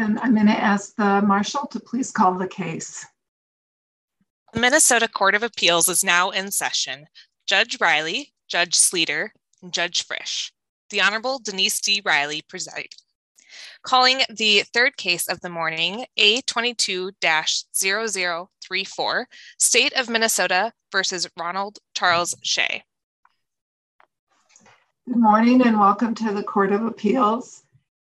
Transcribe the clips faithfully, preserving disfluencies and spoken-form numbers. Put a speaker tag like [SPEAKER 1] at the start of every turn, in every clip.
[SPEAKER 1] And I'm going to ask the marshal to please call the case.
[SPEAKER 2] The Minnesota Court of Appeals is now in session. Judge Riley, Judge Sleeter, and Judge Frisch. The Honorable Denise D. Riley presiding. Calling the third case of the morning, A twenty-two dash zero zero three four, State of Minnesota versus Ronald Charles Shea.
[SPEAKER 1] Good morning and welcome to the Court of Appeals.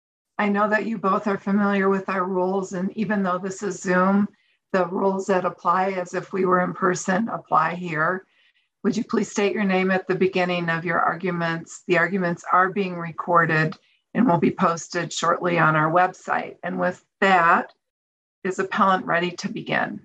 [SPEAKER 1] I know that you both are familiar with our rules, and even though this is Zoom, the rules that apply as if we were in person apply here. Would you please state your name at the beginning of your arguments? The arguments are being recorded and will be posted shortly on our website. And with that, is appellant ready to begin?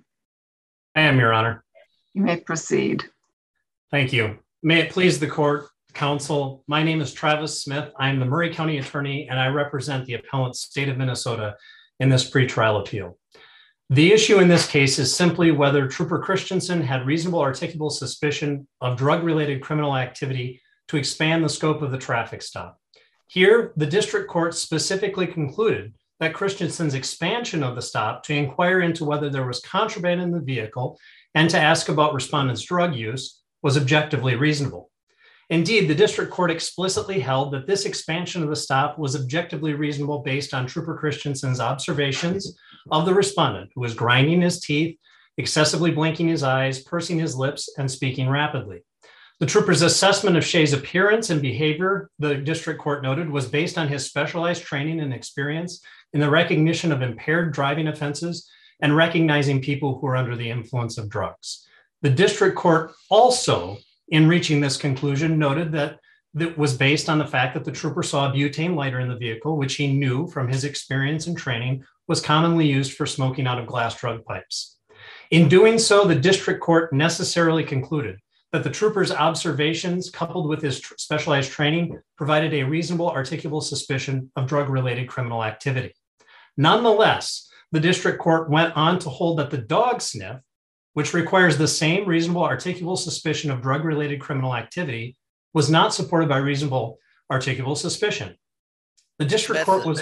[SPEAKER 3] I am, Your Honor.
[SPEAKER 1] You may proceed.
[SPEAKER 3] Thank you. May it please the court, counsel, my name is Travis Smith. I am the Murray County Attorney, and I represent the appellant State of Minnesota in this pretrial appeal. The issue in this case is simply whether Trooper Christensen had reasonable articulable suspicion of drug-related criminal activity to expand the scope of the traffic stop. Here, the district court specifically concluded that Christensen's expansion of the stop to inquire into whether there was contraband in the vehicle and to ask about respondent's drug use was objectively reasonable. Indeed, the district court explicitly held that this expansion of the stop was objectively reasonable based on Trooper Christensen's observations of the respondent, who was grinding his teeth, excessively blinking his eyes, pursing his lips, and speaking rapidly. The trooper's assessment of Shea's appearance and behavior, the district court noted, was based on his specialized training and experience in the recognition of impaired driving offenses and recognizing people who are under the influence of drugs. The district court also, in reaching this conclusion, noted that that was based on the fact that the trooper saw a butane lighter in the vehicle, which he knew from his experience and training was commonly used for smoking out of glass drug pipes. In doing so, the district court necessarily concluded that the trooper's observations, coupled with his tr- specialized training, provided a reasonable articulable suspicion of drug-related criminal activity. Nonetheless, the district court went on to hold that the dog sniff, which requires the same reasonable articulable suspicion of drug-related criminal activity, was not supported by reasonable articulable suspicion. The district court was...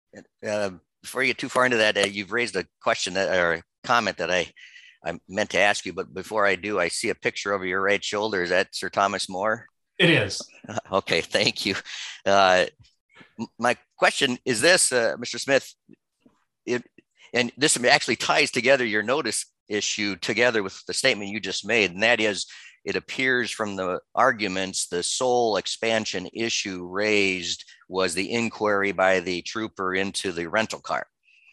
[SPEAKER 4] Uh, before you get too far into that, uh, you've raised a question that, or a comment that I, I meant to ask you, but before I do, I see a picture over your right shoulder. Is that Sir Thomas More?
[SPEAKER 3] It is.
[SPEAKER 4] Okay, thank you. Uh, my question is this, uh, Mister Smith, it, and this actually ties together your notice issue together with the statement you just made, and that is, it appears from the arguments, the sole expansion issue raised was the inquiry by the trooper into the rental car.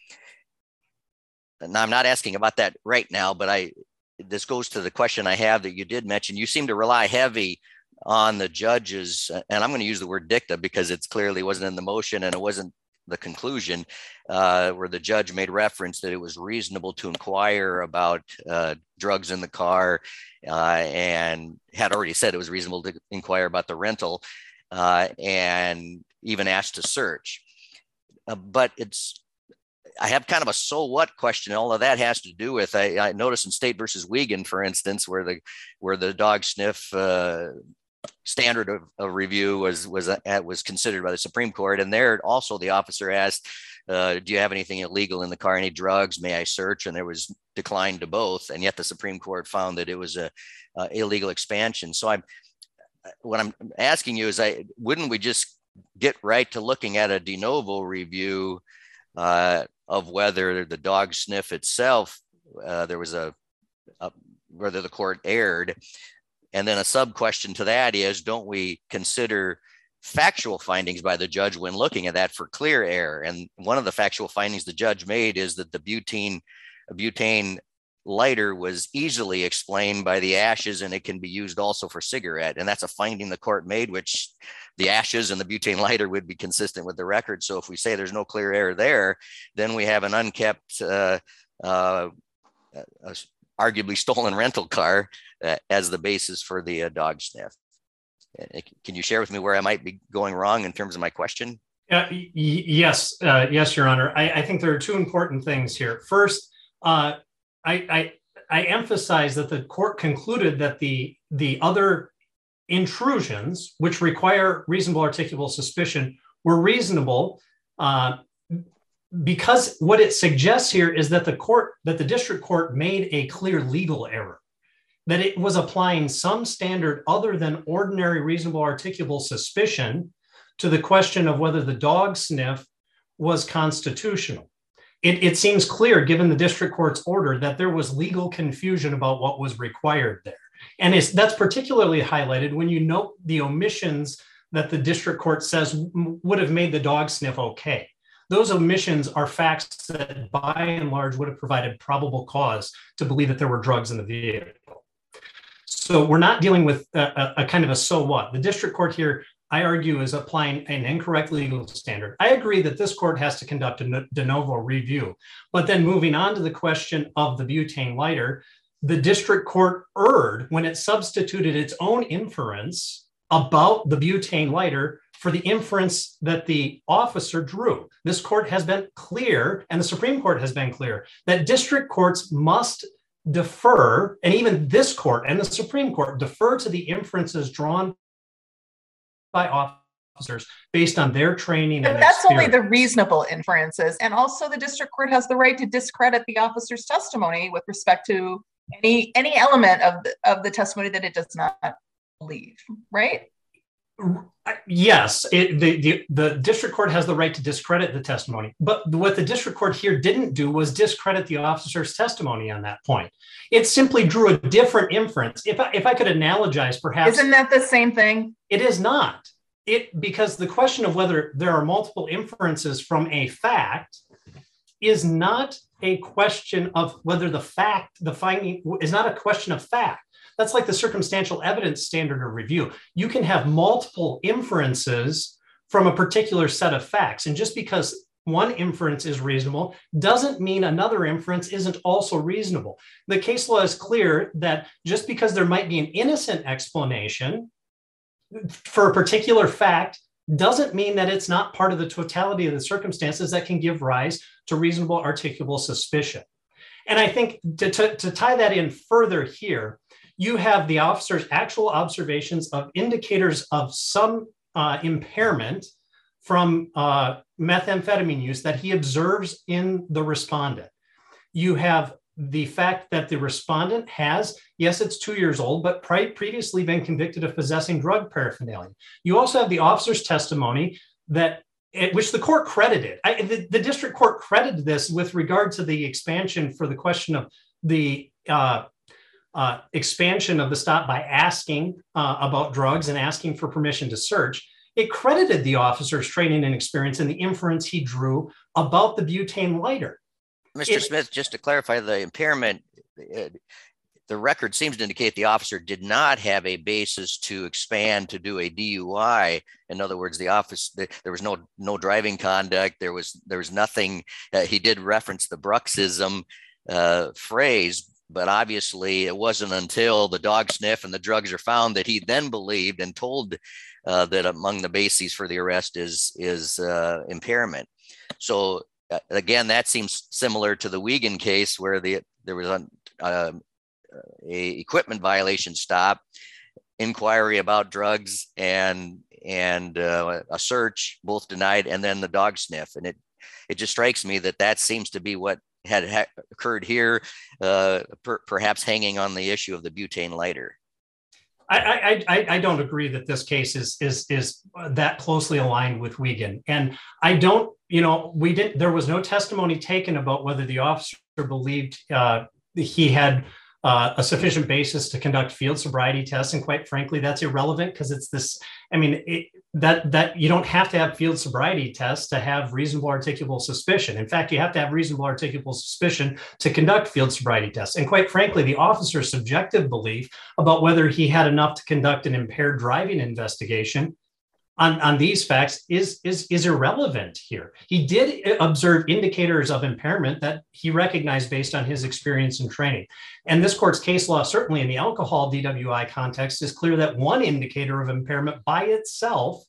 [SPEAKER 4] Now, I'm not asking about that right now, but I this goes to the question I have that you did mention. You seem to rely heavy on the judges, and I'm going to use the word dicta because it's clearly wasn't in the motion and it wasn't the conclusion, uh, where the judge made reference that it was reasonable to inquire about uh, drugs in the car, uh, and had already said it was reasonable to inquire about the rental, uh, and even asked to search. Uh, but it's, I have kind of a so what question. All of that has to do with, I, I noticed in State versus Wiegand, for instance, where the where the dog sniff uh, standard of, of review was was uh, was considered by the Supreme Court, and there also the officer asked, uh, "Do you have anything illegal in the car? Any drugs? May I search?" And there was declined to both, and yet the Supreme Court found that it was a, a illegal expansion. So I'm what I'm asking you is, I wouldn't we just get right to looking at a de novo review uh, of whether the dog sniff itself, uh, there was a, a whether the court erred. And then a sub question to that is, don't we consider factual findings by the judge when looking at that for clear error? And one of the factual findings the judge made is that the butane, butane lighter was easily explained by the ashes, and it can be used also for cigarette. And that's a finding the court made, which the ashes and the butane lighter would be consistent with the record. So if we say there's no clear error there, then we have an unkept, uh, uh, uh, arguably stolen rental car uh, as the basis for the uh, dog sniff. Uh, can you share with me where I might be going wrong in terms of my question?
[SPEAKER 3] Uh, y- yes, uh, yes, Your Honor. I, I think there are two important things here. First, uh, I, I, I emphasize that the court concluded that the, the other intrusions, which require reasonable articulable suspicion, were reasonable uh, because what it suggests here is that the court, that the district court made a clear legal error, that it was applying some standard other than ordinary reasonable articulable suspicion to the question of whether the dog sniff was constitutional. It, it seems clear, given the district court's order, that there was legal confusion about what was required there. And it's, that's particularly highlighted when you note the omissions that the district court says would have made the dog sniff okay. Those omissions are facts that by and large would have provided probable cause to believe that there were drugs in the vehicle. So we're not dealing with a, a, a kind of a so what. The district court here, I argue, is applying an incorrect legal standard. I agree that this court has to conduct a de novo review, but then moving on to the question of the butane lighter, the district court erred when it substituted its own inference about the butane lighter for the inference that the officer drew. This court has been clear, and the Supreme Court has been clear, that district courts must defer, and even this court and the Supreme Court defer to the inferences drawn by officers based on their training.
[SPEAKER 5] But
[SPEAKER 3] and
[SPEAKER 5] that's
[SPEAKER 3] experience.
[SPEAKER 5] only the reasonable inferences. And also the district court has the right to discredit the officer's testimony with respect to any any element of the, of the testimony that it does not believe, right?
[SPEAKER 3] Yes, it, the, the, the district court has the right to discredit the testimony, but what the district court here didn't do was discredit the officer's testimony on that point. It simply drew a different inference. If I, if I could analogize, perhaps—
[SPEAKER 5] Isn't that the same thing?
[SPEAKER 3] It is not. It, because the question of whether there are multiple inferences from a fact is not a question of whether the fact, the finding is not a question of fact. That's like the circumstantial evidence standard of review. You can have multiple inferences from a particular set of facts. And just because one inference is reasonable doesn't mean another inference isn't also reasonable. The case law is clear that just because there might be an innocent explanation for a particular fact doesn't mean that it's not part of the totality of the circumstances that can give rise to reasonable articulable suspicion. And I think to, to, to tie that in further here, you have the officer's actual observations of indicators of some uh, impairment from uh, methamphetamine use that he observes in the respondent. You have the fact that the respondent has, yes, it's two years old, but pre- previously been convicted of possessing drug paraphernalia. You also have the officer's testimony that, which the court credited. I, the, the district court credited this with regard to the expansion for the question of the uh, uh, expansion of the stop by asking uh, about drugs and asking for permission to search. It credited the officer's training and experience and the inference he drew about the butane lighter.
[SPEAKER 4] Mister
[SPEAKER 3] It,
[SPEAKER 4] Smith, just to clarify the impairment, uh, the record seems to indicate the officer did not have a basis to expand to do a D U I. In other words, the office, the, there was no no driving conduct. There was there was nothing. Uh, he did reference the bruxism uh, phrase, but obviously it wasn't until the dog sniff and the drugs are found that he then believed and told uh, that among the bases for the arrest is is uh, impairment. So uh, again, that seems similar to the Wiegand case where the there was a, uh, a equipment violation stop, inquiry about drugs, and and uh, a search, both denied, and then the dog sniff. And it it just strikes me that that seems to be what had ha- occurred here, uh, per- perhaps hanging on the issue of the butane lighter.
[SPEAKER 3] I, I, I don't agree that this case is is is that closely aligned with Wiegand. And I don't, you know, we didn't, there was no testimony taken about whether the officer believed uh, he had uh, a sufficient basis to conduct field sobriety tests. And quite frankly, that's irrelevant because it's this, I mean, it, that that you don't have to have field sobriety tests to have reasonable articulable suspicion. In fact, you have to have reasonable articulable suspicion to conduct field sobriety tests. And quite frankly, the officer's subjective belief about whether he had enough to conduct an impaired driving investigation on, on these facts is, is, is irrelevant here. He did observe indicators of impairment that he recognized based on his experience and training. And this court's case law, certainly in the alcohol D W I context, is clear that one indicator of impairment by itself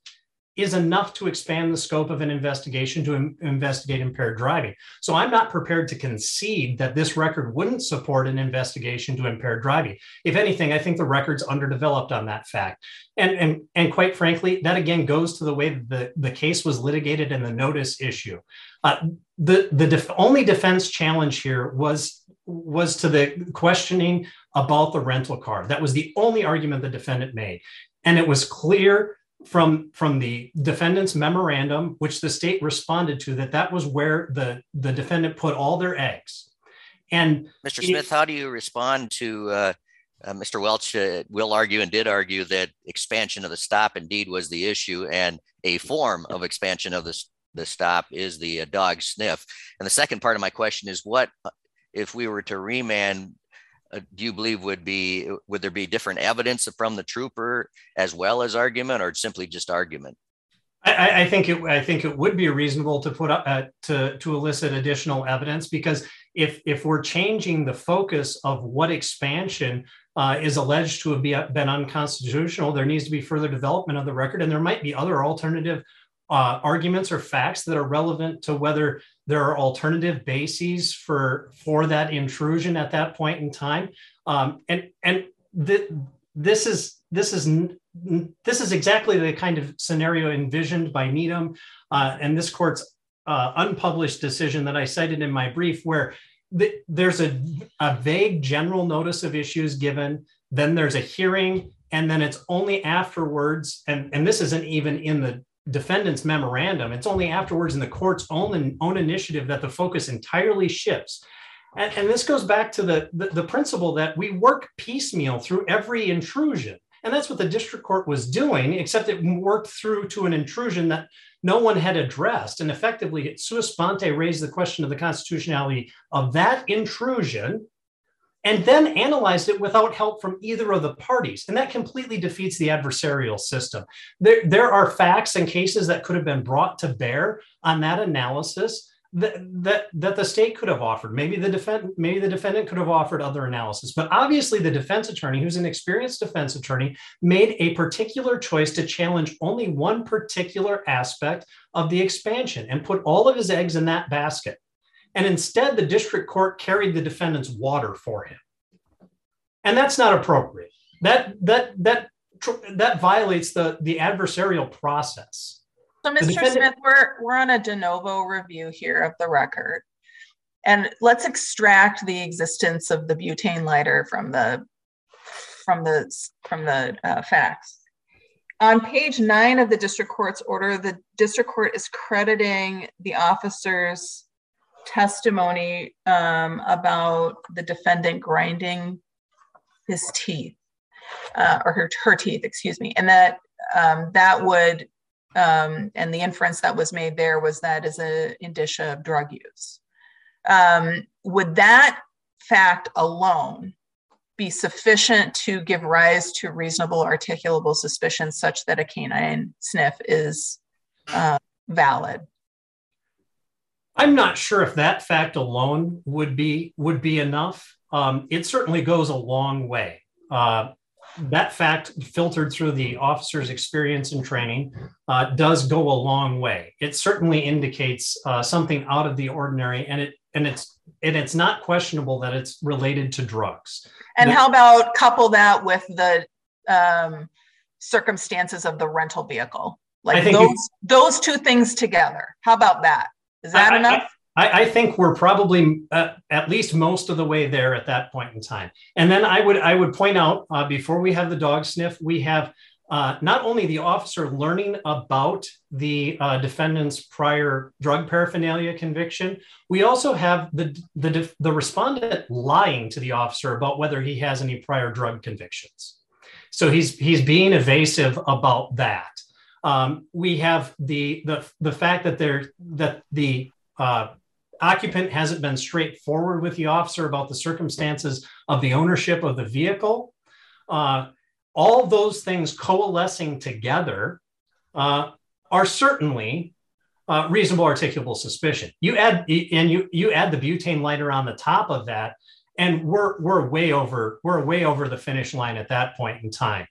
[SPEAKER 3] is enough to expand the scope of an investigation to im- investigate impaired driving. So I'm not prepared to concede that this record wouldn't support an investigation to impaired driving. If anything, I think the record's underdeveloped on that fact. And, and, and quite frankly, that again goes to the way the, the case was litigated and the notice issue. Uh, the the def- only defense challenge here was, was to the questioning about the rental car. That was the only argument the defendant made. And it was clear from from the defendant's memorandum, which the state responded to, that that was where the the defendant put all their eggs. And
[SPEAKER 4] Mister Smith, how do you respond to uh, uh, Mister Welch uh, will argue and did argue that expansion of the stop indeed was the issue, and a form of expansion of the, the stop is the uh, dog sniff? And the second part of my question is, what if we were to remand, Uh, do you believe would be, would there be different evidence from the trooper as well as argument, or simply just argument?
[SPEAKER 3] I, I think it. I think it would be reasonable to put up uh, to to elicit additional evidence, because if if we're changing the focus of what expansion uh, is alleged to have be, been unconstitutional, there needs to be further development of the record, and there might be other alternative uh, arguments or facts that are relevant to whether there are alternative bases for for that intrusion at that point in time. Um, and and th- this is this is this is exactly the kind of scenario envisioned by Needham uh, and this court's uh, unpublished decision that I cited in my brief, where th- there's a, a vague general notice of issues given, then there's a hearing, and then it's only afterwards, and, and this isn't even in the defendant's memorandum, it's only afterwards in the court's own, own initiative that the focus entirely shifts. And, and this goes back to the, the, the principle that we work piecemeal through every intrusion. And that's what the district court was doing, except it worked through to an intrusion that no one had addressed. And effectively, it sua sponte raised the question of the constitutionality of that intrusion, and then analyzed it without help from either of the parties. And that completely defeats the adversarial system. There, there are facts and cases that could have been brought to bear on that analysis that, that, that the state could have offered. Maybe the defendant, maybe the defendant could have offered other analysis. But obviously the defense attorney, who's an experienced defense attorney, made a particular choice to challenge only one particular aspect of the expansion and put all of his eggs in that basket. And instead, the district court carried the defendant's water for him. And that's not appropriate. That that that that violates the, the adversarial process.
[SPEAKER 5] So, Mister Defendant- Smith, we're we're on a de novo review here of the record. And let's extract the existence of the butane lighter from the from the from the uh, facts. On page nine of the district court's order, the district court is crediting the officer's testimony um, about the defendant grinding his teeth uh, or her, her teeth, excuse me. And that um, that would, um, and the inference that was made there was that is a indicia of drug use. Um, would that fact alone be sufficient to give rise to reasonable articulable suspicion such that a canine sniff is uh, valid?
[SPEAKER 3] I'm not sure if that fact alone would be would be enough. Um, it certainly goes a long way. Uh, that fact, filtered through the officer's experience and training, uh, does go a long way. It certainly indicates uh, something out of the ordinary, and it and it's and it's not questionable that it's related to drugs.
[SPEAKER 5] And
[SPEAKER 3] the,
[SPEAKER 5] how about couple that with the um, circumstances of the rental vehicle? Like those you, those two things together. How about that? Is that
[SPEAKER 3] I,
[SPEAKER 5] enough?
[SPEAKER 3] I, I think we're probably uh, at least most of the way there at that point in time. And then I would I would point out uh, before we have the dog sniff, we have uh, not only the officer learning about the uh, defendant's prior drug paraphernalia conviction, we also have the, the, the respondent lying to the officer about whether he has any prior drug convictions. So he's he's being evasive about that. Um, we have the, the, the fact that there that the uh, occupant hasn't been straightforward with the officer about the circumstances of the ownership of the vehicle. Uh, all those things coalescing together uh, are certainly uh, reasonable articulable suspicion. You add and you you add the butane lighter on the top of that, and we're we're way over we're way over the finish line at that point in time.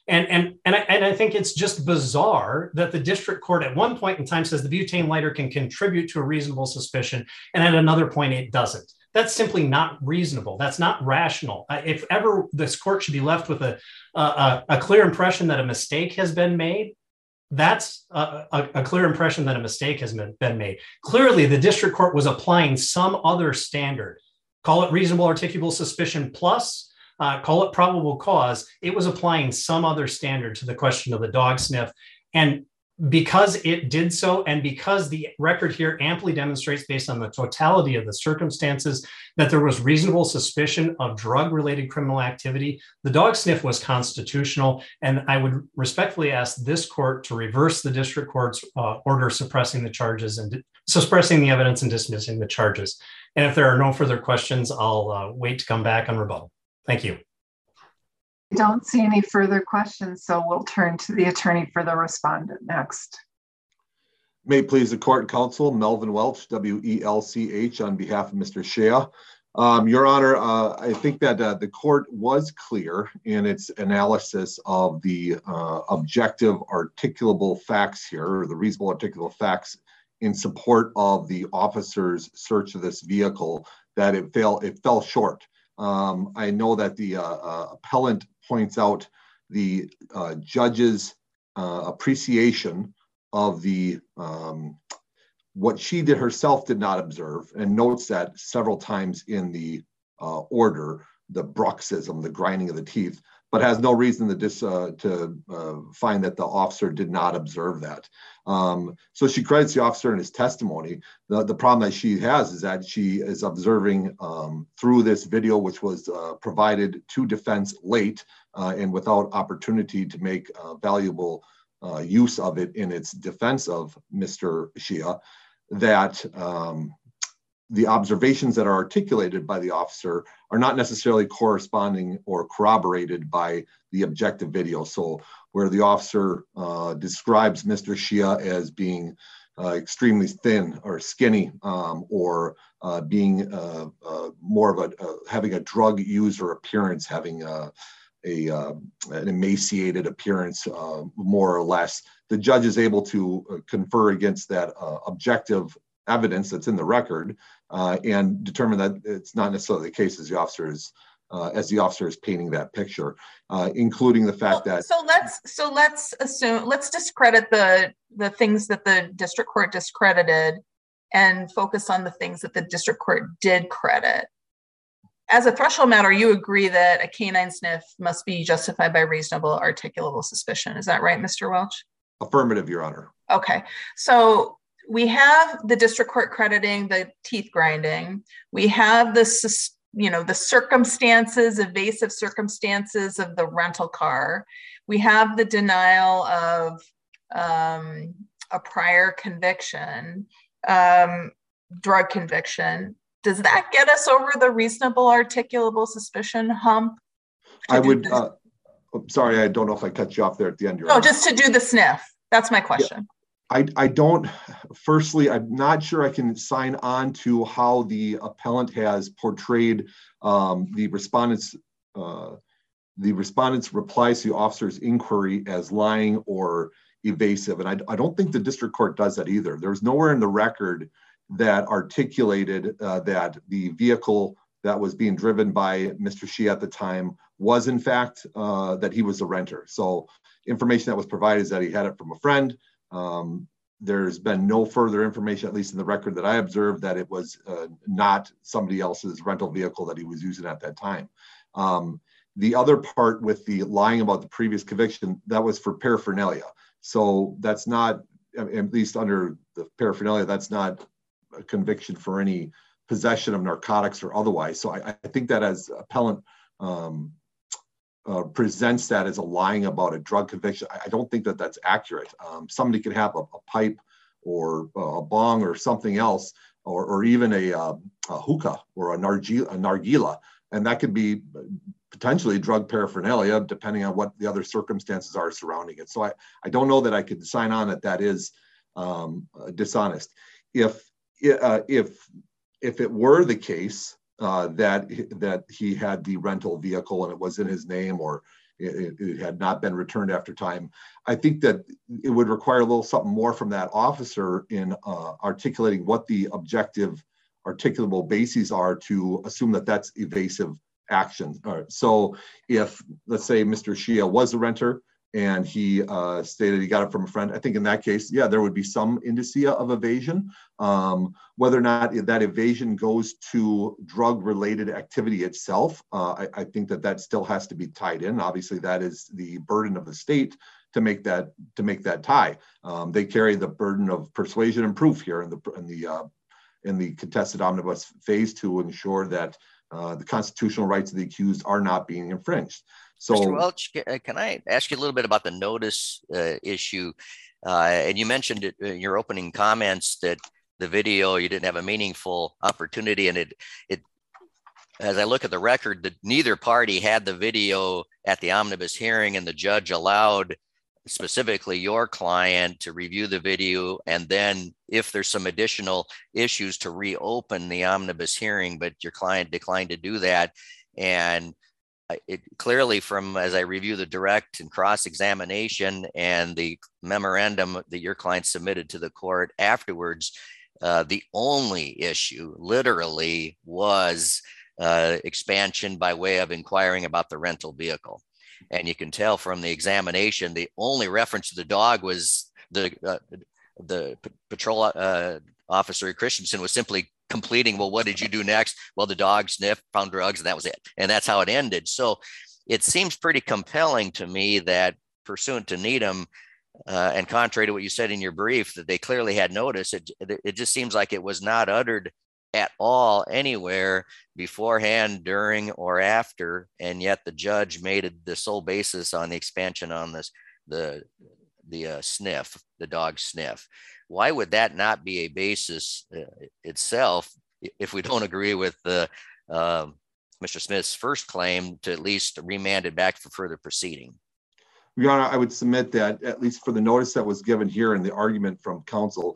[SPEAKER 3] And, and, and, I, and I think it's just bizarre that the district court at one point in time says the butane lighter can contribute to a reasonable suspicion, and at another point it doesn't. That's simply not reasonable. That's not rational. If ever this court should be left with a, a, a clear impression that a mistake has been made, that's a, a, a clear impression that a mistake has been made. Clearly, the district court was applying some other standard. Call it reasonable articulable suspicion plus, uh, call it probable cause. It was applying some other standard to the question of the dog sniff. And because it did so, and because the record here amply demonstrates, based on the totality of the circumstances, that there was reasonable suspicion of drug-related criminal activity, the dog sniff was constitutional. And I would respectfully ask this court to reverse the district court's uh, order suppressing the charges and suppressing the evidence and dismissing the charges. And if there are no further questions, I'll uh, wait to come back on rebuttal. Thank you.
[SPEAKER 1] I don't see any further questions, so we'll turn to the attorney for the respondent next.
[SPEAKER 6] May it please the court and counsel, Melvin Welch, W E L C H, on behalf of Mister Shea. Um, Your Honor, uh, I think that uh, the court was clear in its analysis of the uh, objective articulable facts here, or the reasonable articulable facts in support of the officer's search of this vehicle, that it fell, it fell short. Um, I know that the uh, uh, appellant points out the uh, judge's uh, appreciation of the um, what she did herself did not observe, and notes that several times in the uh, order, the bruxism, the grinding of the teeth, but has no reason to, dis, uh, to uh, find that the officer did not observe that. Um, so she credits the officer in his testimony. The, the problem that she has is that she is observing um, through this video, which was uh, provided to defense late uh, and without opportunity to make uh, valuable uh, use of it in its defense of Mister Shea, that um, the observations that are articulated by the officer are not necessarily corresponding or corroborated by the objective video. So where the officer uh, describes Mister Shea as being uh, extremely thin or skinny, um, or uh, being uh, uh, more of a, uh, having a drug user appearance, having a, a uh, an emaciated appearance, uh, more or less, the judge is able to confer against that uh, objective evidence that's in the record, uh, and determine that it's not necessarily the case as the officer is uh, as the officer is painting that picture, uh, including the fact
[SPEAKER 5] well,
[SPEAKER 6] that.
[SPEAKER 5] So let's so let's assume let's discredit the the things that the district court discredited, and focus on the things that the district court did credit. As a threshold matter, you agree that a canine sniff must be justified by reasonable articulable suspicion. Is that right, Mister Welch?
[SPEAKER 6] Affirmative, Your Honor.
[SPEAKER 5] Okay, so we have the district court crediting the teeth grinding. We have the, you know, the circumstances, evasive circumstances of the rental car. We have the denial of um, a prior conviction, um, drug conviction. Does that get us over the reasonable articulable suspicion hump?
[SPEAKER 6] I would, uh, sorry, I don't know if I cut you off there at the end.
[SPEAKER 5] No, just to do the sniff. That's my question.
[SPEAKER 6] Yeah. I, I don't, firstly, I'm not sure I can sign on to how the appellant has portrayed um, the respondent's uh, the respondent's replies to the officer's inquiry as lying or evasive. And I, I don't think the district court does that either. There's nowhere in the record that articulated uh, that the vehicle that was being driven by Mister Shea at the time was in fact uh, that he was a renter. So information that was provided is that he had it from a friend. Um, there's been no further information, at least in the record that I observed, that it was uh, not somebody else's rental vehicle that he was using at that time. Um, the other part with the lying about the previous conviction, that was for paraphernalia. So that's not, at least under the paraphernalia, that's not a conviction for any possession of narcotics or otherwise. So I, I think that as appellant um, Uh, presents that as a lying about a drug conviction, I, I don't think that that's accurate. Um, somebody could have a, a pipe or a bong or something else, or, or even a, uh, a hookah or a, nargila, a nargila, and that could be potentially drug paraphernalia depending on what the other circumstances are surrounding it. So I, I don't know that I could sign on that that is um, uh, dishonest. If, uh, if, if it were the case Uh, that that he had the rental vehicle and it was in his name, or It, it had not been returned after time. I think that it would require a little something more from that officer in uh, articulating what the objective articulable bases are to assume that that's evasive action. All right. So if, let's say, Mister Shea was a renter and he uh, stated he got it from a friend, I think in that case, yeah, there would be some indicia of evasion. Um, whether or not that evasion goes to drug-related activity itself, uh, I, I think that that still has to be tied in. Obviously, that is the burden of the state to make that to make that tie. Um, they carry the burden of persuasion and proof here in the in the uh, in the contested omnibus phase to ensure that uh, the constitutional rights of the accused are not being infringed. So,
[SPEAKER 4] Mister Welch, can I ask you a little bit about the notice uh, issue? Uh, and you mentioned it in your opening comments that the video, you didn't have a meaningful opportunity. And it, it, as I look at the record, that neither party had the video at the omnibus hearing, and the judge allowed specifically your client to review the video, and then if there's some additional issues to reopen the omnibus hearing, but your client declined to do that. And it clearly, from as I review the direct and cross-examination and the memorandum that your client submitted to the court afterwards, uh, the only issue literally was uh, expansion by way of inquiring about the rental vehicle. And you can tell from the examination, the only reference to the dog was the uh, the p- patrol uh, officer Christensen was simply completing, well, what did you do next? Well, the dog sniffed, found drugs, and that was it. And that's how it ended. So it seems pretty compelling to me that, pursuant to Needham, uh, and contrary to what you said in your brief, that they clearly had notice, it, it just seems like it was not uttered at all anywhere beforehand, during, or after, and yet the judge made it the sole basis on the expansion on this the the uh, sniff, the dog sniff. Why would that not be a basis uh, itself, if we don't agree with the um, Mister Smith's first claim, to at least remand it back for further proceeding?
[SPEAKER 6] Your Honor, I would submit that, at least for the notice that was given here in the argument from counsel,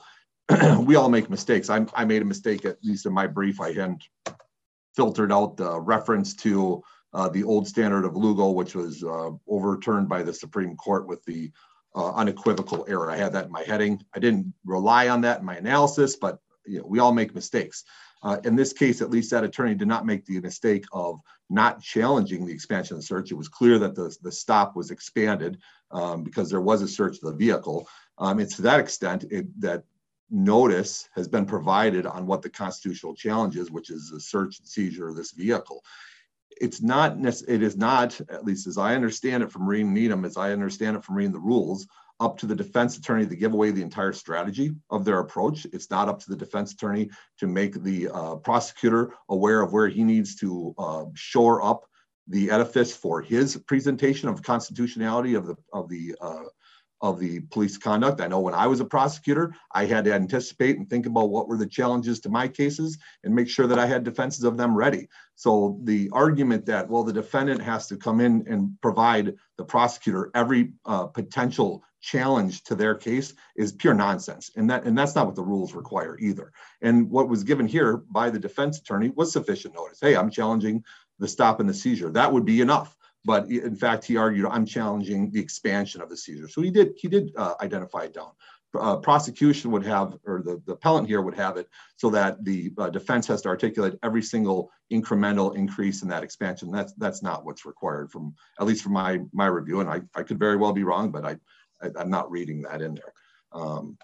[SPEAKER 6] we all make mistakes. I, I made a mistake, at least in my brief. I hadn't filtered out the reference to uh, the old standard of Lugo, which was uh, overturned by the Supreme Court with the uh, unequivocal error. I had that in my heading. I didn't rely on that in my analysis, but you know, we all make mistakes. Uh, in this case, at least that attorney did not make the mistake of not challenging the expansion of the search. It was clear that the, the stop was expanded um, because there was a search of the vehicle. Um, it's to that extent it, that notice has been provided on what the constitutional challenge is, which is the search and seizure of this vehicle. It's not, it is not, at least as I understand it from reading Needham, as I understand it from reading the rules, up to the defense attorney to give away the entire strategy of their approach. It's not up to the defense attorney to make the uh, prosecutor aware of where he needs to uh, shore up the edifice for his presentation of constitutionality of the of the uh, of the police conduct. I know when I was a prosecutor, I had to anticipate and think about what were the challenges to my cases and make sure that I had defenses of them ready. So the argument that, well, the defendant has to come in and provide the prosecutor every uh, potential challenge to their case is pure nonsense. And that and that's not what the rules require either. And what was given here by the defense attorney was sufficient notice. Hey, I'm challenging the stop and the seizure. That would be enough. But in fact, he argued, I'm challenging the expansion of the seizure. So he did he did uh, identify it down. Uh, prosecution would have, or the, the appellant here would have it so that the uh, defense has to articulate every single incremental increase in that expansion. That's that's not what's required from, at least from my my review. And I, I could very well be wrong, but I, I, I'm not reading that in there. Um,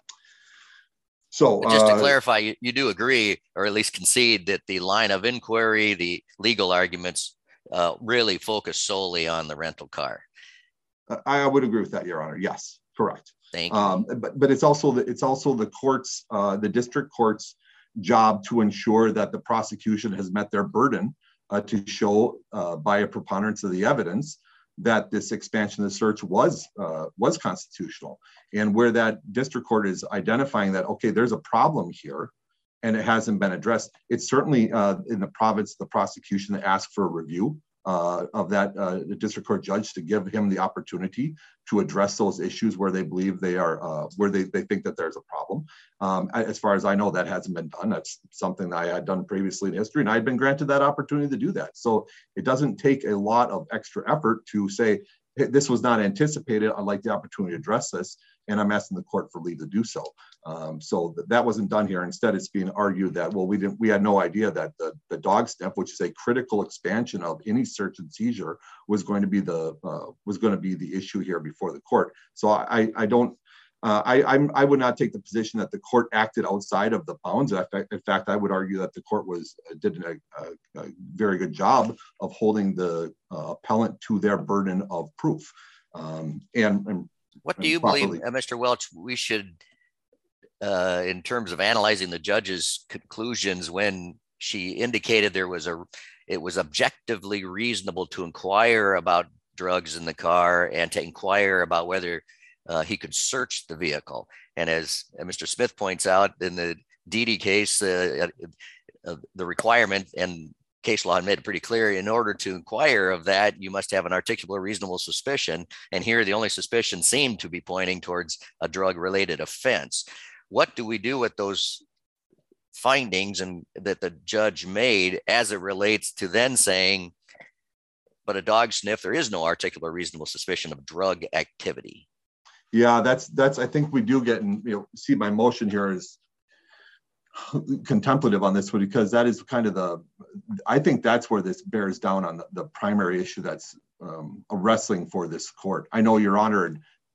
[SPEAKER 6] So
[SPEAKER 4] just to
[SPEAKER 6] uh,
[SPEAKER 4] clarify, you, you do agree, or at least concede, that the line of inquiry, the legal arguments, uh, really focus solely on the rental car.
[SPEAKER 6] I, I would agree with that, Your Honor. Yes, correct.
[SPEAKER 4] Thank you.
[SPEAKER 6] Um, but but it's also the it's also the court's uh, the district court's job to ensure that the prosecution has met their burden uh, to show uh, by a preponderance of the evidence that this expansion of the search was uh, was constitutional. And where that district court is identifying that, okay, there's a problem here and it hasn't been addressed, it's certainly uh, in the province of the prosecution to ask for a review uh, of that uh, the district court judge to give him the opportunity to address those issues where they believe they are, uh, where they, they think that there's a problem. Um, as far as I know, that hasn't been done. That's something that I had done previously in history, and I had been granted that opportunity to do that. So it doesn't take a lot of extra effort to say, this was not anticipated. I'd like the opportunity to address this, and I'm asking the court for leave to do so. Um, so th- that wasn't done here. Instead, it's being argued that, well, we didn't, we had no idea that the, the dog sniff, which is a critical expansion of any search and seizure, was going to be the uh, was going to be the issue here before the court. So I, I don't. Uh, I, I'm, I would not take the position that the court acted outside of the bounds. In fact, in fact I would argue that the court was did a, a, a very good job of holding the uh, appellant to their burden of proof. Um, and, and
[SPEAKER 4] what do you properly. believe, uh, Mister Welch, we should, uh, in terms of analyzing the judge's conclusions, when she indicated there was a, it was objectively reasonable to inquire about drugs in the car and to inquire about whether Uh, he could search the vehicle. And as Mister Smith points out, in the Dede case, uh, uh, the requirement and case law made it pretty clear, in order to inquire of that, you must have an articulable reasonable suspicion. And here, the only suspicion seemed to be pointing towards a drug-related offense. What do we do with those findings and that the judge made as it relates to then saying, but a dog sniff, there is no articulable reasonable suspicion of drug activity?
[SPEAKER 6] Yeah, that's, that's, I think we do get, and you know, see my motion here is contemplative on this one, because that is kind of the, I think that's where this bears down on the, the primary issue that's um, a wrestling for this court. I know Your Honor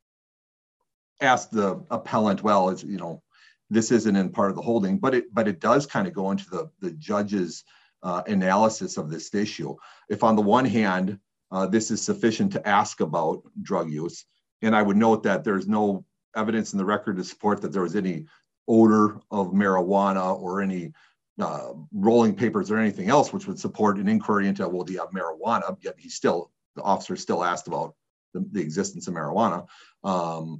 [SPEAKER 6] asked the appellant, well, it's, you know, this isn't in part of the holding, but it, but it does kind of go into the, the judge's uh, analysis of this issue. If on the one hand, uh, this is sufficient to ask about drug use, and I would note that there's no evidence in the record to support that there was any odor of marijuana or any uh, rolling papers or anything else, which would support an inquiry into, well, do you have marijuana? Yet he still, the officer still asked about the, the existence of marijuana um,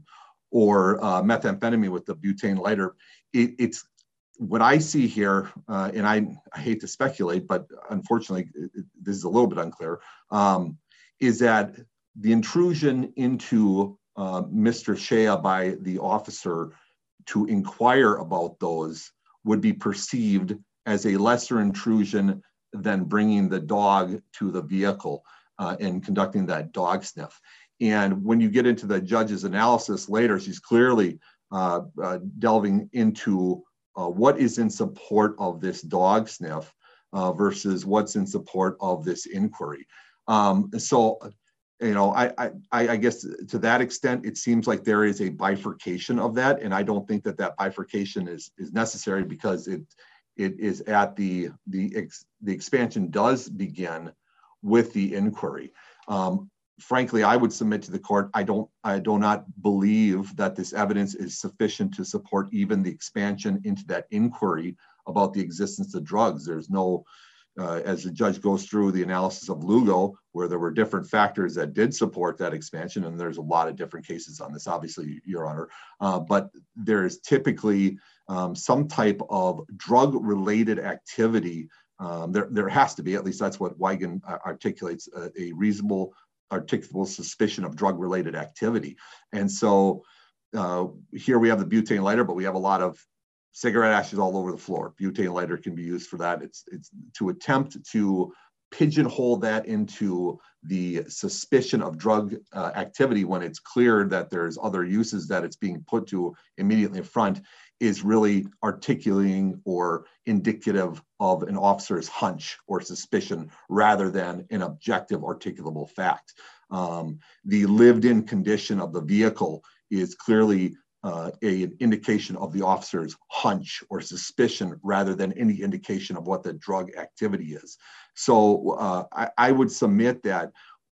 [SPEAKER 6] or uh, methamphetamine with the butane lighter. It, it's what I see here, uh, and I, I hate to speculate, but unfortunately, it, it, this is a little bit unclear, um, is that the intrusion into uh, Mister Shea by the officer to inquire about those would be perceived as a lesser intrusion than bringing the dog to the vehicle uh, and conducting that dog sniff. And when you get into the judge's analysis later, she's clearly uh, uh, delving into uh, what is in support of this dog sniff uh, versus what's in support of this inquiry. Um, so, you know, I, I, I guess to that extent, it seems like there is a bifurcation of that. And I don't think that that bifurcation is, is necessary, because it, it is at the, the, ex, the expansion does begin with the inquiry. Um, frankly, I would submit to the court, I don't, I do not believe that this evidence is sufficient to support even the expansion into that inquiry about the existence of drugs. There's no, Uh, as the judge goes through the analysis of Lugo, where there were different factors that did support that expansion, and there's a lot of different cases on this, obviously, Your Honor, uh, but there is typically um, some type of drug-related activity. Um, there, there has to be, at least that's what Wigan articulates, a, a reasonable, articulable suspicion of drug-related activity. And so uh, here we have the butane lighter, but we have a lot of cigarette ashes all over the floor. Butane lighter can be used for that. It's, it's to attempt to pigeonhole that into the suspicion of drug uh, activity when it's clear that there's other uses that it's being put to immediately in front is really articulating or indicative of an officer's hunch or suspicion rather than an objective articulable fact. Um, the lived-in condition of the vehicle is clearly Uh, a, an indication of the officer's hunch or suspicion rather than any indication of what the drug activity is. So uh, I, I would submit that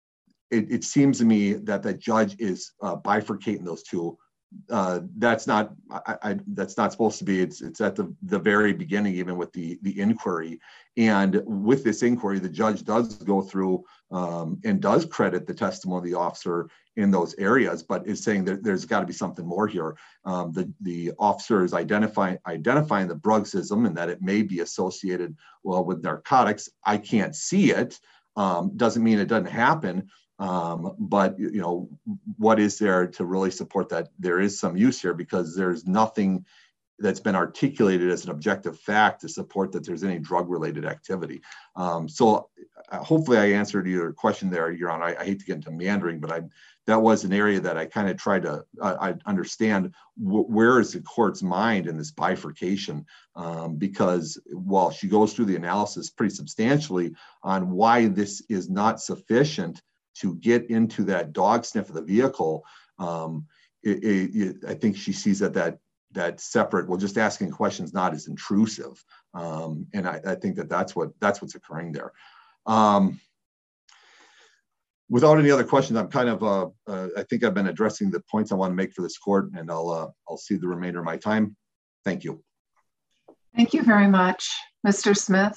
[SPEAKER 6] it, it seems to me that the judge is uh, bifurcating those two. Uh, that's not I, I, that's not supposed to be. It's it's at the, the very beginning, even with the the inquiry. And with this inquiry, the judge does go through um, and does credit the testimony of the officer in those areas, but is saying that there's got to be something more here. Um, the the officer is identifying identifying the bruxism and that it may be associated well with narcotics. I can't see it. Um, doesn't mean it doesn't happen. Um, but, you know, what is there to really support that there is some use here, because there's nothing that's been articulated as an objective fact to support that there's any drug-related activity. Um, so hopefully I answered your question there, Your Honor. I, I hate to get into meandering, but I that was an area that I kind of tried to uh, I understand w- where is the court's mind in this bifurcation, um, because while she goes through the analysis pretty substantially on why this is not sufficient to get into that dog sniff of the vehicle, um, it, it, it, I think she sees that that that separate, well, just asking questions not as intrusive, um, and I, I think that that's what that's what's occurring there. Um, without any other questions, I'm kind of uh, uh, I think I've been addressing the points I want to make for this court, and I'll uh, I'll see the remainder of my time. Thank you.
[SPEAKER 1] Thank you very much, Mister Smith.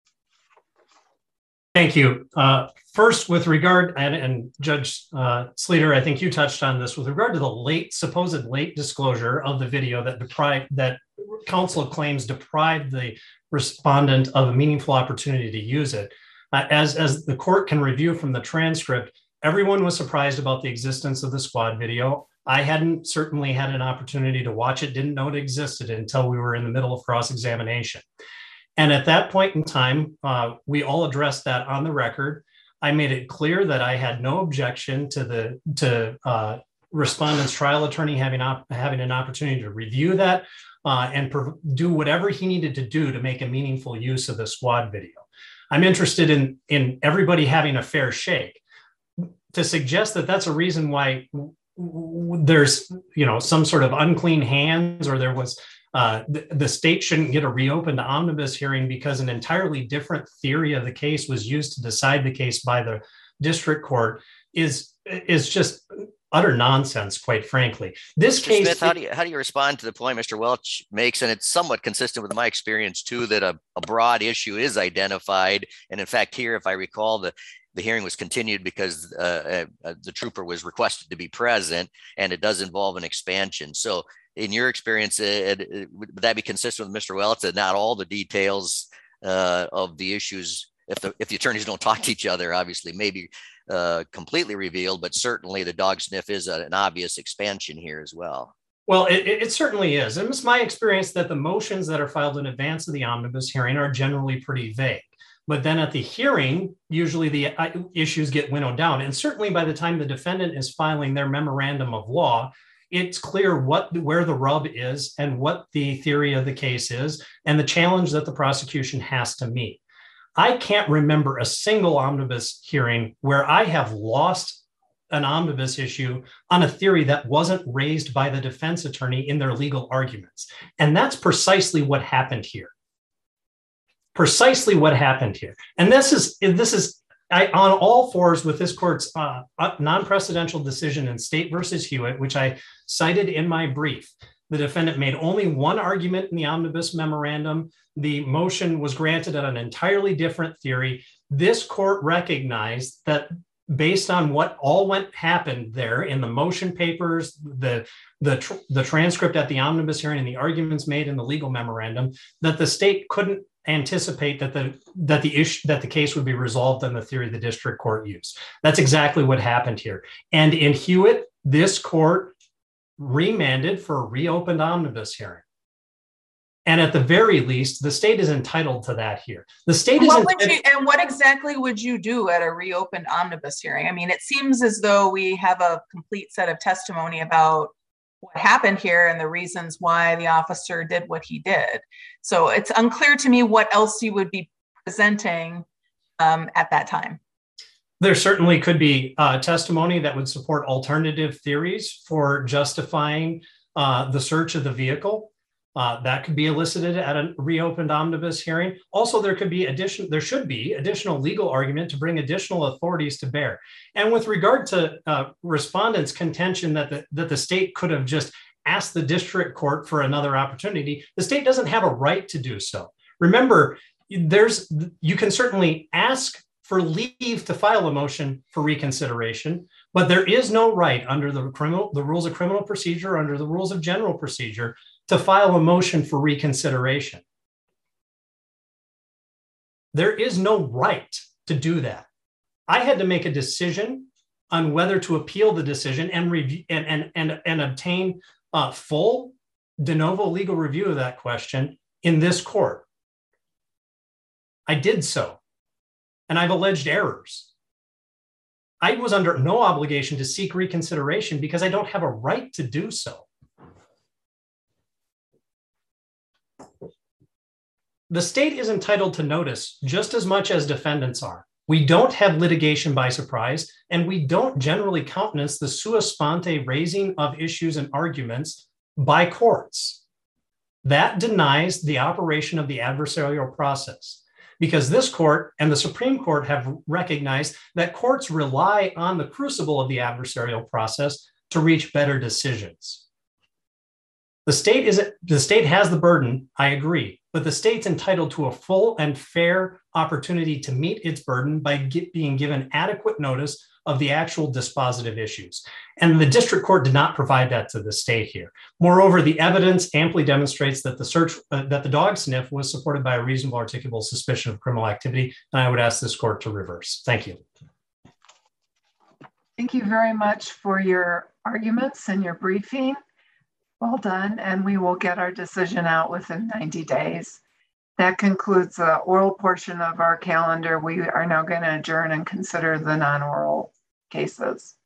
[SPEAKER 3] Thank you. Uh, first, with regard, and, and Judge uh, Sleeter, I think you touched on this, with regard to the late, supposed late disclosure of the video that deprived, that counsel claims deprived the respondent of a meaningful opportunity to use it. Uh, as, as the court can review from the transcript, everyone was surprised about the existence of the squad video. I hadn't certainly had an opportunity to watch it, didn't know it existed until we were in the middle of cross-examination. And at that point in time, uh, we all addressed that on the record. I made it clear that I had no objection to the to uh, respondent's trial attorney having op- having an opportunity to review that uh, and pro- do whatever he needed to do to make a meaningful use of the squad video. I'm interested in in everybody having a fair shake. To suggest that that's a reason why w- w- there's you know some sort of unclean hands, or there was. Uh, the, the state shouldn't get a reopened omnibus hearing because an entirely different theory of the case was used to decide the case by the district court is is just utter nonsense, quite frankly. This
[SPEAKER 4] Mister
[SPEAKER 3] case.
[SPEAKER 4] Smith, how do you how do you respond to the point Mister Welch makes, and it's somewhat consistent with my experience too, that a, a broad issue is identified, and in fact, here, if I recall, the the hearing was continued because uh, uh, the trooper was requested to be present, and it does involve an expansion. So. In your experience, it, it, would that be consistent with Mister Welch that not all the details uh, of the issues, if the if the attorneys don't talk to each other, obviously maybe uh, completely revealed, but certainly the dog sniff is a, an obvious expansion here as well?
[SPEAKER 3] Well, it, it certainly is. And it's my experience that the motions that are filed in advance of the omnibus hearing are generally pretty vague. But then at the hearing, usually the issues get winnowed down. And certainly by the time the defendant is filing their memorandum of law, it's clear what where the rub is and what the theory of the case is and the challenge that the prosecution has to meet. I can't remember a single omnibus hearing where I have lost an omnibus issue on a theory that wasn't raised by the defense attorney in their legal arguments. And that's precisely what happened here. Precisely what happened here. And this is this is I, on all fours with this court's uh, non-precedential decision in State versus Hewitt, which I cited in my brief. The defendant made only one argument in the omnibus memorandum. The motion was granted on an entirely different theory. This court recognized that based on what all went happened there in the motion papers, the, the, tr- the transcript at the omnibus hearing and the arguments made in the legal memorandum, that the state couldn't anticipate that the that the issue that the case would be resolved on the theory the district court used. That's exactly what happened here. And in Hewitt, this court remanded for a reopened omnibus hearing. And at the very least, the state is entitled to that here. The state is
[SPEAKER 5] what would
[SPEAKER 3] entitled-
[SPEAKER 5] you, and what exactly would you do at a reopened omnibus hearing? I mean, it seems as though we have a complete set of testimony about what happened here and the reasons why the officer did what he did. So it's unclear to me what else you would be presenting um, at that time.
[SPEAKER 3] There certainly could be uh, testimony that would support alternative theories for justifying uh, the search of the vehicle. Uh, that could be elicited at a reopened omnibus hearing. Also, there could be addition, there should be additional legal argument to bring additional authorities to bear. And with regard to uh, respondents' contention that the, that the state could have just asked the district court for another opportunity, the state doesn't have a right to do so. Remember, there's you can certainly ask for leave to file a motion for reconsideration, but there is no right under the criminal, the rules of criminal procedure, under the rules of general procedure, to file a motion for reconsideration. There is no right to do that. I had to make a decision on whether to appeal the decision and review and, and, and, and obtain a full de novo legal review of that question in this court. I did so. and I've alleged errors. I was under no obligation to seek reconsideration because I don't have a right to do so. The state is entitled to notice just as much as defendants are. We don't have litigation by surprise, and we don't generally countenance the sua sponte raising of issues and arguments by courts. That denies the operation of the adversarial process, because this court and the Supreme Court have recognized that courts rely on the crucible of the adversarial process to reach better decisions. The state is the state has the burden, I agree, but the state's entitled to a full and fair opportunity to meet its burden by get, being given adequate notice of the actual dispositive issues. And the district court did not provide that to the state here. Moreover, the evidence amply demonstrates that the search, uh, that the dog sniff was supported by a reasonable articulable suspicion of criminal activity. And I would ask this court to reverse. Thank you.
[SPEAKER 1] Thank you very much for your arguments and your briefing. Well done, and we will get our decision out within ninety days. That concludes the oral portion of our calendar. We are now going to adjourn and consider the non-oral cases.